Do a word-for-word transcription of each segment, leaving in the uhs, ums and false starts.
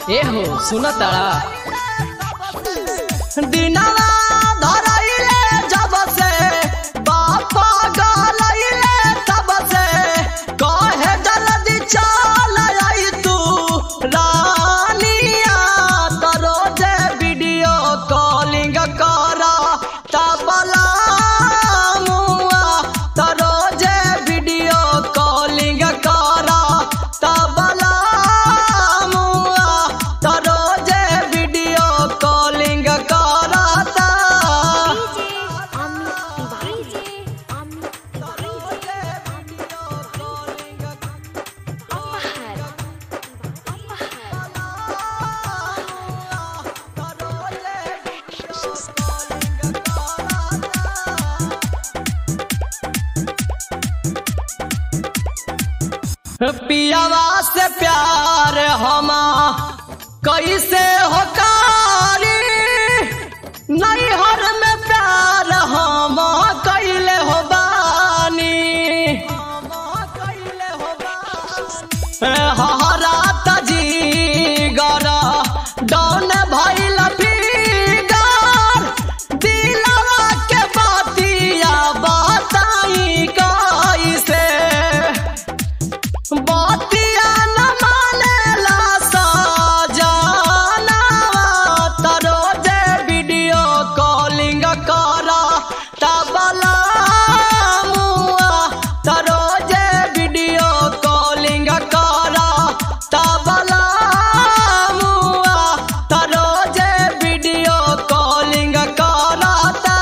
ए हो सुन तारा दिनवा धरइले जब से बापा गलइले तब से कहे जल्दी चल आई तू रानिया तो रोजे वीडियो कॉलिंग करा तबला मुआ तो रोजे वीडियो कॉलिंग करा तबला मुआ तो रोजे वीडियो कॉलिंग कराता पियावा से प्यार हमा कैसे हो कारी नैहर में प्यार हम कैले हो बानी हरा तजी गरा डौन भइल फिगर दिलवा के बातिया बताई कैसे बातिया न मानेला सजना तो रोजे वीडियो कॉलिंग करा तबला मुआ तो रोजे वीडियो कॉलिंग करा तबला मुआ तो रोजे वीडियो कॉलिंग कराता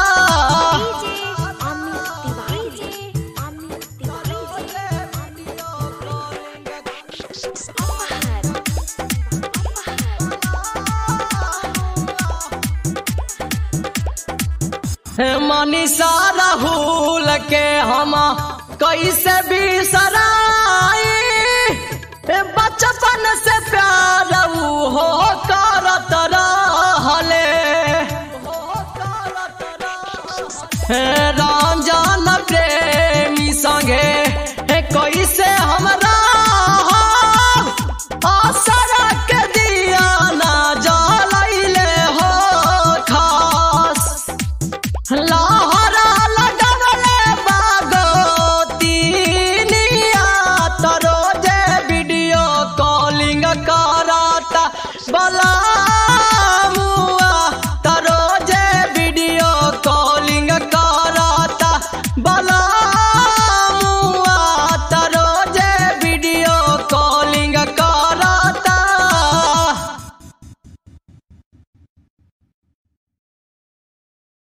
मनीषा राहुल के हम कैसे बिसराई बचपन से प्यार हो करत